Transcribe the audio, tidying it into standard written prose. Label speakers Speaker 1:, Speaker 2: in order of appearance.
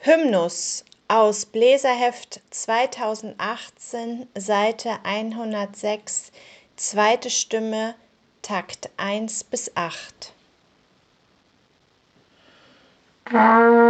Speaker 1: Hymnus aus Bläserheft 2018, Seite 106, zweite Stimme, Takt 1 bis 8.